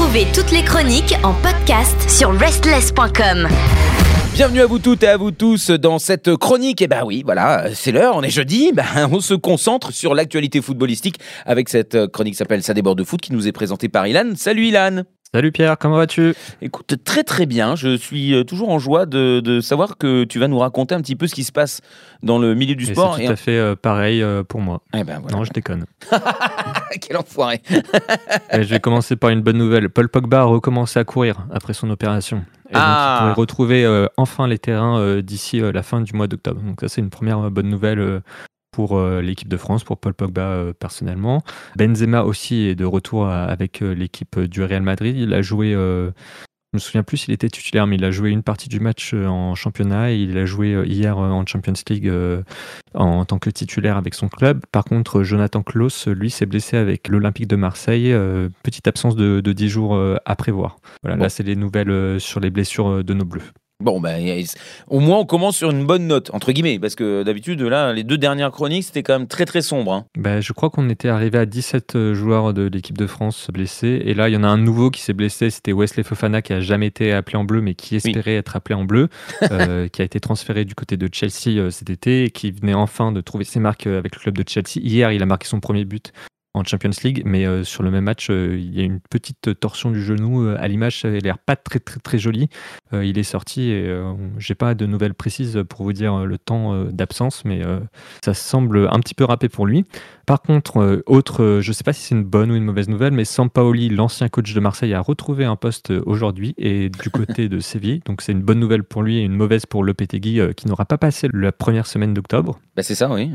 Retrouvez toutes les chroniques en podcast sur restless.com. Bienvenue à vous toutes et à vous tous dans cette chronique. Et ben oui, voilà, c'est l'heure, on est jeudi. On se concentre sur l'actualité footballistique avec cette chronique qui s'appelle Ça déborde de foot qui nous est présentée par Ilan. Salut Ilan. Salut Pierre, comment vas-tu ? Écoute, très très bien. Je suis toujours en joie de savoir que tu vas nous raconter un petit peu ce qui se passe dans le milieu du sport. C'est tout à fait pareil pour moi. Eh ben voilà. Non, je déconne. Quel enfoiré. Je vais commencer par une bonne nouvelle. Paul Pogba a recommencé à courir après son opération. Et donc il pourrait retrouver enfin les terrains d'ici la fin du mois d'octobre. Donc ça, c'est une première bonne nouvelle pour l'équipe de France, pour Paul Pogba personnellement. Benzema aussi est de retour avec l'équipe du Real Madrid. Il a joué, je me souviens plus s'il était titulaire, mais il a joué une partie du match en championnat et il a joué hier en Champions League en tant que titulaire avec son club. Par contre, Jonathan Klaus, lui, s'est blessé avec l'Olympique de Marseille. Petite absence de 10 jours à prévoir. Voilà, bon. Là, c'est les nouvelles sur les blessures de nos Bleus. Bon, au moins on commence sur une bonne note, entre guillemets, parce que d'habitude, là, les deux dernières chroniques, c'était quand même très très sombre. Hein. Je crois qu'on était arrivé à 17 joueurs de l'équipe de France blessés, et là, il y en a un nouveau qui s'est blessé, c'était Wesley Fofana, qui a jamais été appelé en bleu, mais qui espérait être appelé en bleu, qui a été transféré du côté de Chelsea cet été, et qui venait enfin de trouver ses marques avec le club de Chelsea. Hier, il a marqué son premier but en Champions League, mais sur le même match, il y a une petite torsion du genou à l'image, ça a l'air pas très très très joli. Il est sorti et j'ai pas de nouvelles précises pour vous dire le temps d'absence, mais ça semble un petit peu râpé pour lui. Par contre, je sais pas si c'est une bonne ou une mauvaise nouvelle, mais Sampaoli, l'ancien coach de Marseille, a retrouvé un poste aujourd'hui et du côté de Séville, donc c'est une bonne nouvelle pour lui et une mauvaise pour Lopetegui qui n'aura pas passé la première semaine d'octobre. C'est ça, oui.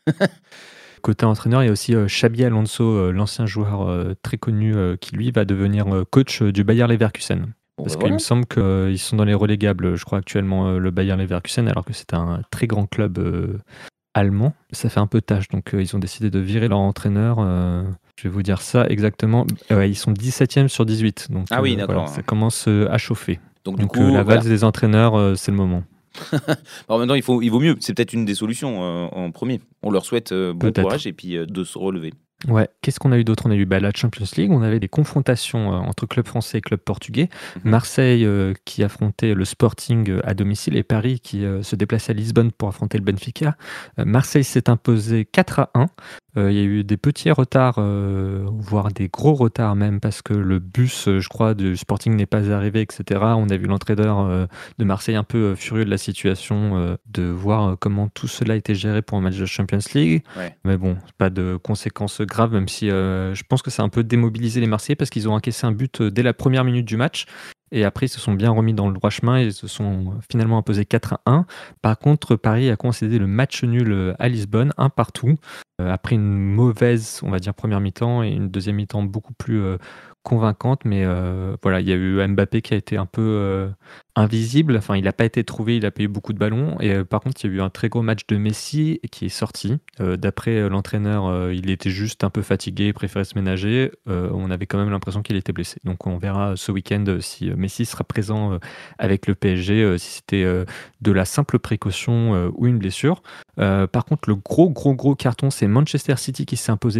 Côté entraîneur, il y a aussi Xabi Alonso, l'ancien joueur très connu, qui lui va devenir coach du Bayer Leverkusen. Parce qu'il me semble qu'ils sont dans les relégables, je crois actuellement, le Bayer Leverkusen, alors que c'est un très grand club allemand. Ça fait un peu tâche, donc ils ont décidé de virer leur entraîneur. Je vais vous dire ça exactement. Ils sont 17e sur 18, donc d'accord. Voilà, ça commence à chauffer. Donc du coup, la valse des entraîneurs, c'est le moment. Alors maintenant, il vaut mieux. C'est peut-être une des solutions en premier. On leur souhaite bon courage et puis de se relever. Ouais. Qu'est-ce qu'on a eu d'autre ? On a eu la Champions League. On avait des confrontations entre clubs français et clubs portugais. Marseille qui affrontait le Sporting à domicile et Paris qui se déplaçait à Lisbonne pour affronter le Benfica. Marseille s'est imposé 4-1. Il y a eu des petits retards, voire des gros retards même, parce que le bus, je crois, du Sporting n'est pas arrivé, etc. On a vu l'entraîneur de Marseille un peu furieux de la situation, de voir comment tout cela était géré pour un match de Champions League. Ouais. Mais bon, pas de conséquences graves, même si je pense que ça a un peu démobilisé les Marseillais, parce qu'ils ont encaissé un but dès la première minute du match. Et après, ils se sont bien remis dans le droit chemin et se sont finalement imposés 4-1. Par contre, Paris a concédé le match nul à Lisbonne, 1-1. Après une mauvaise, on va dire, première mi-temps et une deuxième mi-temps beaucoup plus convaincante. Mais voilà, il y a eu Mbappé qui a été un peu invisible. Enfin, il n'a pas été trouvé, il a pas eu beaucoup de ballons. Et par contre, il y a eu un très gros match de Messi qui est sorti. D'après l'entraîneur, il était juste un peu fatigué, préférait se ménager. On avait quand même l'impression qu'il était blessé. Donc on verra ce week-end si Messi sera présent avec le PSG, si c'était de la simple précaution ou une blessure. Par contre, le gros carton, c'est Manchester City qui s'est imposé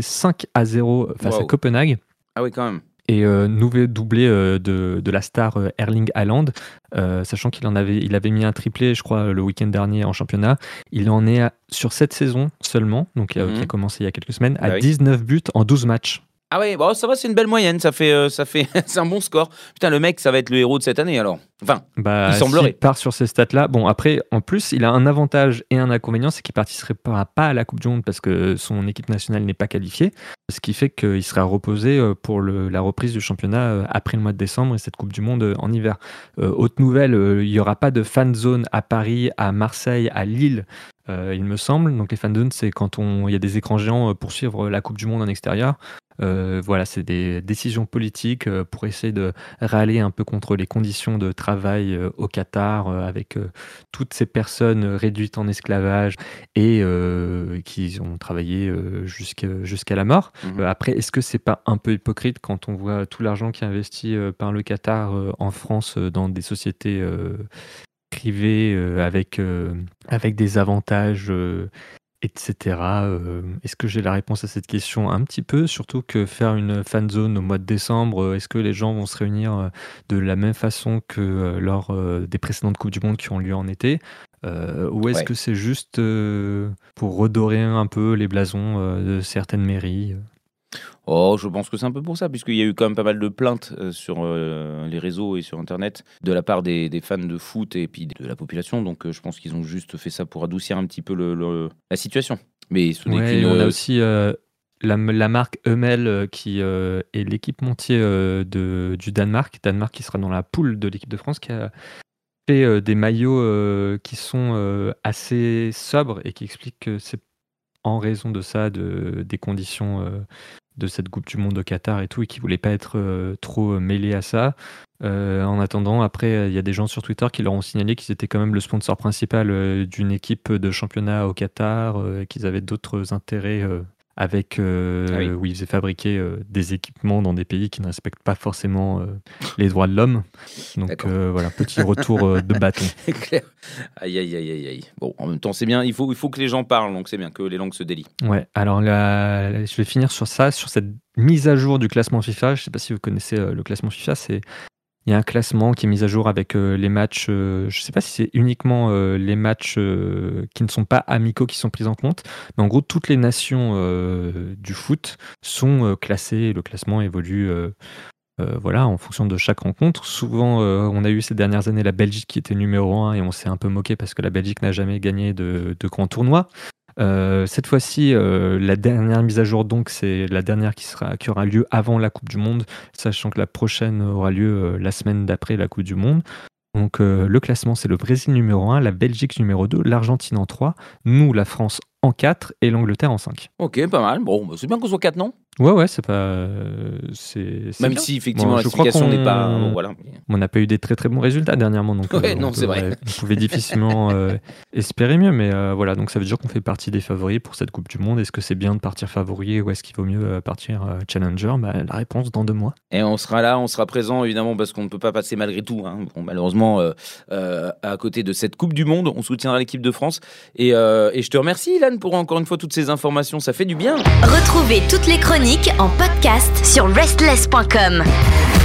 5-0 face à Copenhague. Ah oui, quand même. Et nouveau doublé de la star Erling Haaland, sachant qu'il avait mis un triplé, je crois, le week-end dernier en championnat. Il en est sur cette saison seulement, donc qui a commencé il y a quelques semaines, à 19 buts en 12 matchs. Ah ouais, ça va, c'est une belle moyenne, ça fait c'est un bon score. Putain, le mec, ça va être le héros de cette année alors. Enfin, il semblerait. S'il part sur ces stats-là, bon après, en plus, il a un avantage et un inconvénient, c'est qu'il participera pas à la Coupe du Monde parce que son équipe nationale n'est pas qualifiée, ce qui fait qu'il sera reposé pour la reprise du championnat après le mois de décembre et cette Coupe du Monde en hiver. Autre nouvelle, il n'y aura pas de fan zone à Paris, à Marseille, à Lille. Il me semble. Donc les fan zones, c'est quand il y a des écrans géants pour suivre la Coupe du Monde en extérieur. Voilà, c'est des décisions politiques pour essayer de râler un peu contre les conditions de travail au Qatar avec toutes ces personnes réduites en esclavage et qui ont travaillé jusqu'à la mort. Après, est-ce que c'est pas un peu hypocrite quand on voit tout l'argent qui est investi par le Qatar en France dans des sociétés privées avec des avantages etc. Est-ce que j'ai la réponse à cette question? Un petit peu, surtout que faire une fan zone au mois de décembre, est-ce que les gens vont se réunir de la même façon que lors des précédentes Coupes du Monde qui ont lieu en été? Ou est-ce que c'est juste pour redorer un peu les blasons de certaines mairies? Oh, je pense que c'est un peu pour ça, puisqu'il y a eu quand même pas mal de plaintes sur les réseaux et sur Internet de la part des fans de foot et puis de la population. Donc, je pense qu'ils ont juste fait ça pour adoucir un petit peu la situation. Mais ce n'est qu'une... On a aussi la marque Hummel qui est l'équipementier du Danemark qui sera dans la poule de l'équipe de France, qui a fait des maillots qui sont assez sobres et qui expliquent que c'est en raison de ça, des conditions de cette Coupe du Monde au Qatar et tout, et qui ne voulaient pas être trop mêlés à ça. En attendant, après, il y a des gens sur Twitter qui leur ont signalé qu'ils étaient quand même le sponsor principal d'une équipe de championnat au Qatar, et qu'ils avaient d'autres intérêts avec où ils faisaient fabriquer des équipements dans des pays qui ne respectent pas forcément les droits de l'homme. Donc voilà, petit retour de bâton. C'est clair. Aïe, aïe, aïe, aïe, aïe. Bon, en même temps, c'est bien, il faut que les gens parlent, donc c'est bien que les langues se délient. Ouais, alors là, je vais finir sur ça, sur cette mise à jour du classement FIFA. Je ne sais pas si vous connaissez le classement FIFA, il y a un classement qui est mis à jour avec les matchs, je ne sais pas si c'est uniquement les matchs qui ne sont pas amicaux qui sont pris en compte, mais en gros, toutes les nations du foot sont classées et le classement évolue en fonction de chaque rencontre. Souvent, on a eu ces dernières années la Belgique qui était numéro 1 et on s'est un peu moqué parce que la Belgique n'a jamais gagné de grands tournois. Cette fois-ci, la dernière mise à jour, donc, c'est la dernière qui aura lieu avant la Coupe du Monde, sachant que la prochaine aura lieu la semaine d'après la Coupe du Monde. Donc, le classement, c'est le Brésil numéro 1, la Belgique numéro 2, l'Argentine en 3, nous, la France en 4 et l'Angleterre en 5. Ok, pas mal. Bon, c'est bien qu'on soit 4, non ? Ouais, c'est pas. C'est Même bien. si effectivement Bon, la je crois situation qu'on n'est pas. Bon, voilà. on n'a pas eu des très très bons résultats dernièrement, donc Ouais, non, c'est vrai. on pouvait difficilement espérer mieux, mais voilà, donc ça veut dire qu'on fait partie des favoris pour cette Coupe du Monde. Est-ce que c'est bien de partir favori ou est-ce qu'il vaut mieux partir challenger? La réponse dans 2 mois. Et on sera là, on sera présent évidemment parce qu'on ne peut pas passer malgré tout. Hein. Bon, malheureusement, à côté de cette Coupe du Monde, on soutiendra l'équipe de France. Et je te remercie, Ilan, pour encore une fois toutes ces informations. Ça fait du bien. Retrouvez toutes les chroniques en podcast sur restless.com.